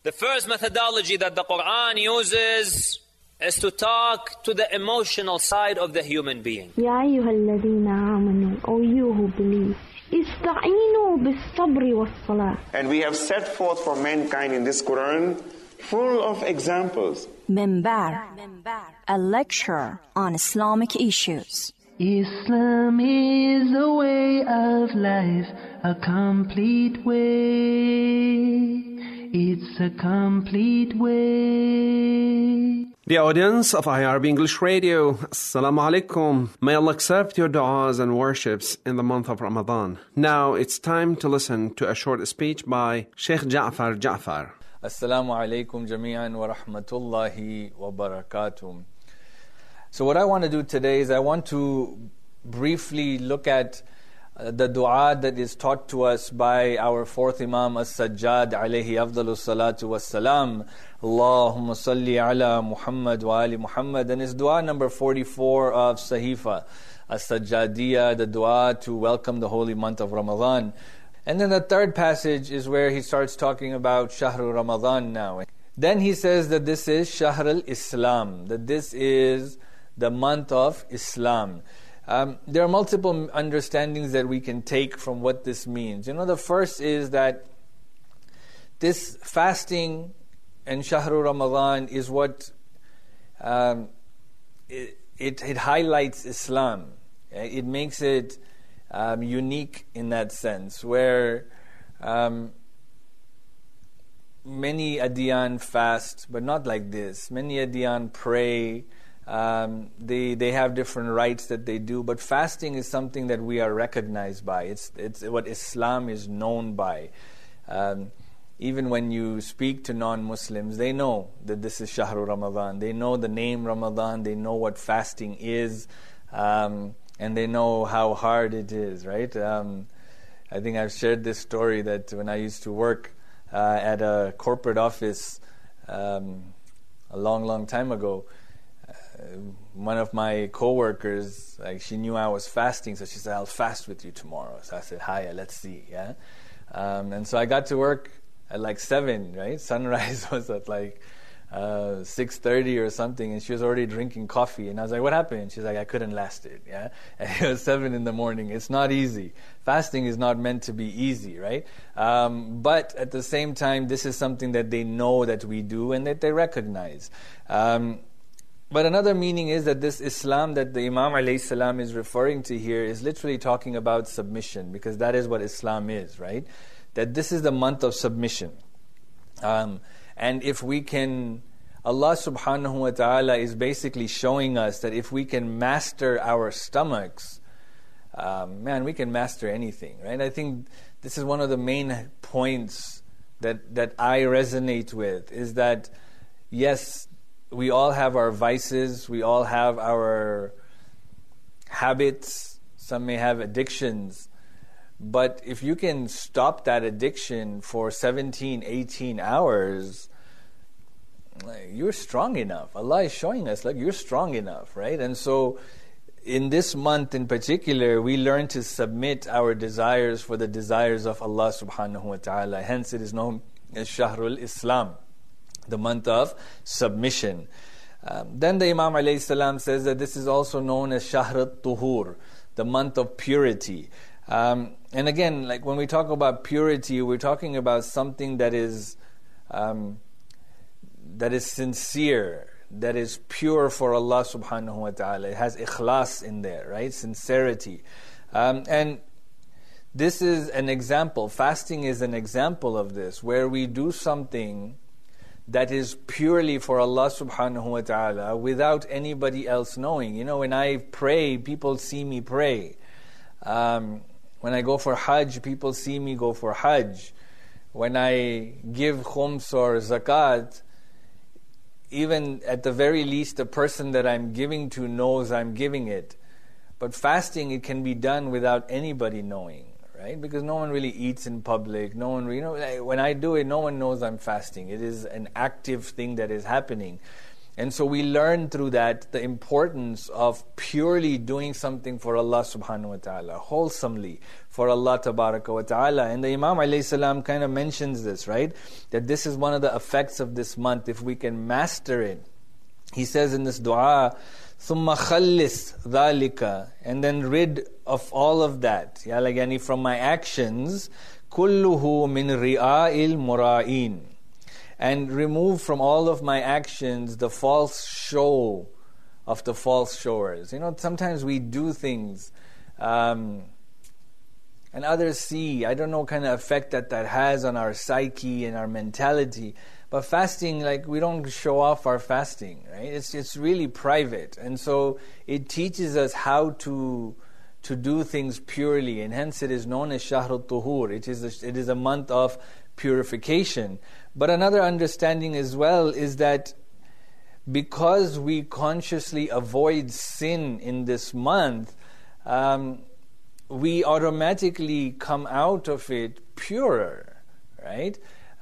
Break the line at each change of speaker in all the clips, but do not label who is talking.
The first methodology that the Quran uses is to talk to the emotional side of the human being.
يا أيها الذين آمنوا, O you who believe, استعينوا بالصبر والصلاة.
And we have set forth for mankind in this Quran full of examples.
Minbar, a lecture on Islamic issues.
Islam is a way of life, a complete way. It's a complete way.
The audience of IRB English Radio, Assalamu alaikum. May Allah accept your du'as and worships in the month of Ramadan. Now it's time to listen to a short speech by Sheikh Ja'far Ja'far.
Assalamu alaikum jami'an wa rahmatullahi wa barakatuh. So what I want to do today is I want to briefly look at the dua that is taught to us by our fourth Imam As-Sajjad alayhi afdalus salatu wassalam. Allahumma salli ala Muhammad wa ali Muhammad. And it's dua number 44 of Sahifa As-Sajjadiyya, the dua to welcome the holy month of Ramadan. And then the third passage is where he starts talking about Shahrul Ramadan now. Then he says that this is Shahrul Islam, that this is the month of Islam. There are multiple understandings that we can take from what this means. The first is that this fasting and Shahrul Ramadan is what it highlights Islam. It makes it unique in that sense, where many adyan fast, but not like this. Many adyan pray. They have different rites that they do, but fasting is something that we are recognized by. It's what Islam is known by. Even when you speak to non-Muslims, they know that this is Shahrul Ramadan. They know the name Ramadan. They know what fasting is, and they know how hard it is. Right? I think I've shared this story that when I used to work at a corporate office a long time ago. One of my co-workers, she knew I was fasting, so she said, I'll fast with you tomorrow. So I said, hiya, let's see, yeah? And so I got to work at 7, right? Sunrise was at 6:30 or something, and she was already drinking coffee. And I was like, what happened? She's like, I couldn't last it, yeah? And it was 7 in the morning. It's not easy. Fasting is not meant to be easy, right? But at the same time, this is something that they know that we do and that they recognize. But another meaning is that this Islam that the Imam alayhi salam is referring to here is literally talking about submission, because that is what Islam is, right? That this is the month of submission. And if we can, Allah subhanahu wa ta'ala is basically showing us that if we can master our stomachs, we can master anything, right? I think this is one of the main points that I resonate with, is that yes, we all have our vices, we all have our habits, some may have addictions, but if you can stop that addiction for 17, 18 hours, you're strong enough. Allah is showing us, you're strong enough, right? And so in this month in particular, we learn to submit our desires for the desires of Allah subhanahu wa ta'ala. Hence it is known as Shahrul Islam, the month of submission. Then the Imam alayhi salam says that this is also known as Shahr al-Tuhur, the month of purity. And again, when we talk about purity, we're talking about something that is sincere, that is pure for Allah subhanahu wa ta'ala. It has ikhlas in there, right? Sincerity. And this is an example. Fasting is an example of this, where we do something that is purely for Allah subhanahu wa ta'ala without anybody else knowing. When I pray, people see me pray. When I go for Hajj, people see me go for Hajj. When I give khums or zakat, even at the very least, the person that I'm giving to knows I'm giving it. But fasting, it can be done without anybody knowing, right? Because no one really eats in public. No one, when I do it, no one knows I'm fasting. It is an active thing that is happening. And so we learn through that the importance of purely doing something for Allah subhanahu wa ta'ala, wholesomely for Allah tabaraka wa ta'ala. And the Imam alayhi salam kind of mentions this, right? That this is one of the effects of this month, if we can master it. He says in this dua, ثُمَّ خَلِّصْ ذَلِكَ, and then rid of all of that, like yani from my actions, كُلُّهُ مِنْ رِئَاءِ الْمُرَائِينَ, and remove from all of my actions the false show of the false showers. Sometimes we do things and others see, I don't know what kind of effect that has on our psyche and our mentality. But fasting, we don't show off our fasting, right? It's really private. And so it teaches us how to do things purely, and hence it is known as Shahrul Tuhur. It is a month of purification. But another understanding as well is that because we consciously avoid sin in this month, we automatically come out of it purer, right?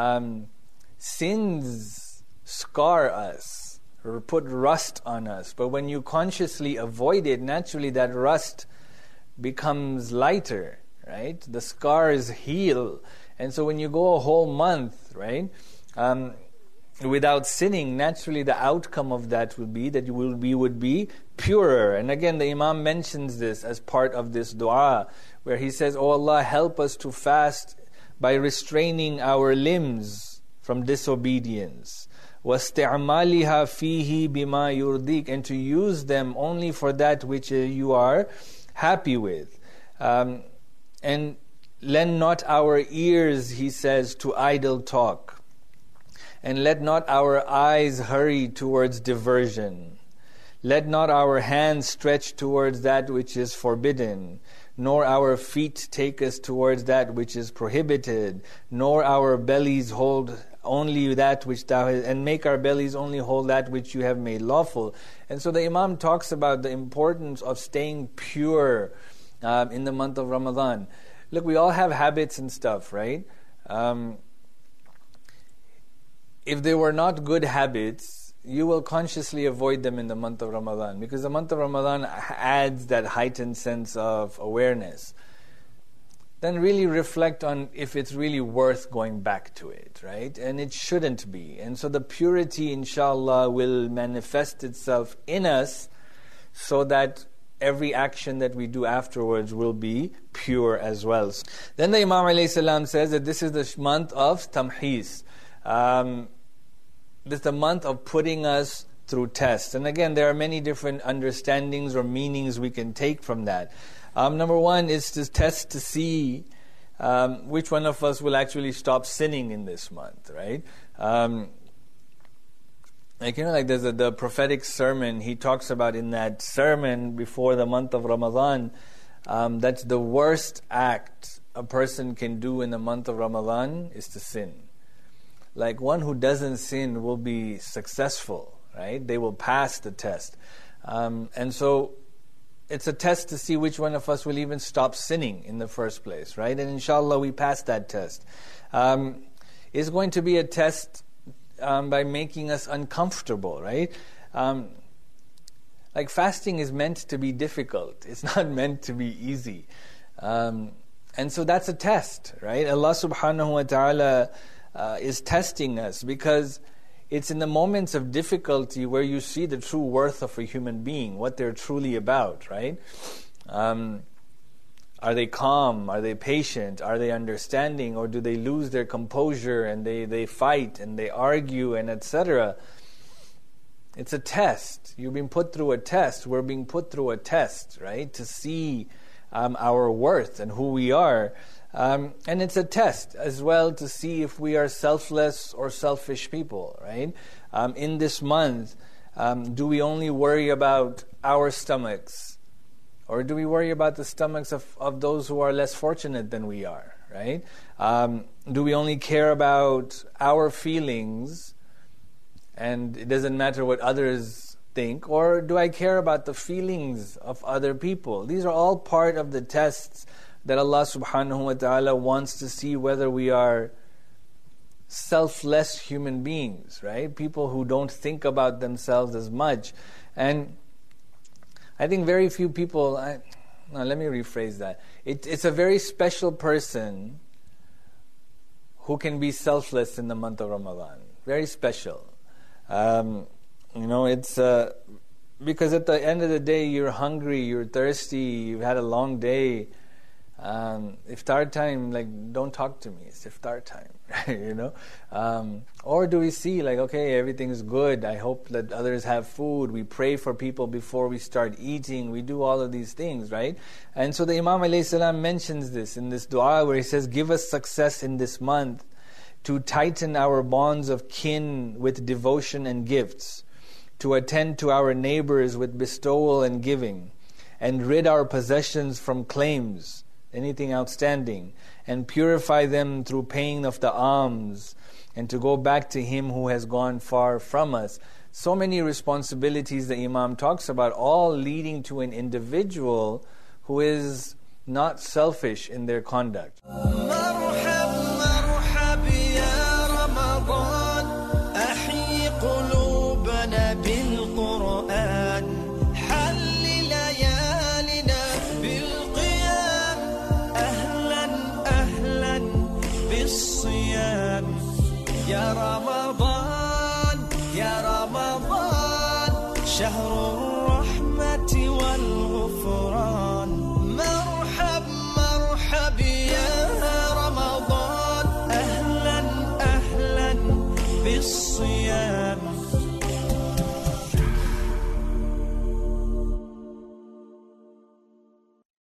Sins scar us or put rust on us, but when you consciously avoid it, naturally that rust becomes lighter, right? The scars heal. And so when you go a whole month, right, without sinning, naturally the outcome of that would be that we would be purer. And again, the Imam mentions this as part of this dua, where he says, "Oh Allah, help us to fast by restraining our limbs from disobedience, وَاسْتِعْمَالِهَا فِيهِ بِمَا يُرْضِيكَ, and to use them only for that which you are happy with. And lend not our ears," he says, "to idle talk, and let not our eyes hurry towards diversion. Let not our hands stretch towards that which is forbidden, nor our feet take us towards that which is prohibited, nor our bellies hold only that which thou hast, and make our bellies only hold that which you have made lawful." And so the Imam talks about the importance of staying pure in the month of Ramadan. Look, we all have habits and stuff, right? If they were not good habits, you will consciously avoid them in the month of Ramadan, because the month of Ramadan adds that heightened sense of awareness. Then really reflect on if it's really worth going back to it, right? And it shouldn't be. And so the purity, inshallah, will manifest itself in us, so that every action that we do afterwards will be pure as well. Then the Imam alayhi salam says that this is the month of tamhees. This is the month of putting us through tests. And again, there are many different understandings or meanings we can take from that. Number one is to test to see which one of us will actually stop sinning in this month, right? There's the prophetic sermon, he talks about in that sermon before the month of Ramadan, that's the worst act a person can do in the month of Ramadan is to sin. One who doesn't sin will be successful, right? They will pass the test. And so it's a test to see which one of us will even stop sinning in the first place, right? And inshallah we pass that test. It's going to be a test by making us uncomfortable, right? Fasting is meant to be difficult. It's not meant to be easy. And so that's a test, right? Allah subhanahu wa ta'ala is testing us, because it's in the moments of difficulty where you see the true worth of a human being, what they're truly about, right? Are they calm? Are they patient? Are they understanding? Or do they lose their composure and they fight and they argue and etc.? It's a test. You've been put through a test. We're being put through a test, right? To see our worth and who we are. And it's a test as well to see if we are selfless or selfish people, right? In this month, do we only worry about our stomachs? Or do we worry about the stomachs of those who are less fortunate than we are, right? Do we only care about our feelings and it doesn't matter what others think? Or do I care about the feelings of other people? These are all part of the tests that Allah subhanahu wa ta'ala wants to see whether we are selfless human beings, right? People who don't think about themselves as much. And I think very few people, let me rephrase that. It's a very special person who can be selfless in the month of Ramadan. Very special. It's because at the end of the day, you're hungry, you're thirsty, you've had a long day. Iftar time, don't talk to me. It's iftar time, Or do we see, okay, everything's good. I hope that others have food. We pray for people before we start eating. We do all of these things, right? And so the Imam alayhi salam mentions this in this dua where he says, give us success in this month to tighten our bonds of kin with devotion and gifts, to attend to our neighbors with bestowal and giving, and rid our possessions from claims, anything outstanding, and purify them through paying of the alms, and to go back to Him who has gone far from us. So many responsibilities the Imam talks about, all leading to an individual who is not selfish in their conduct.
يا رمضان يا رمضان شهر الرحمة والغفران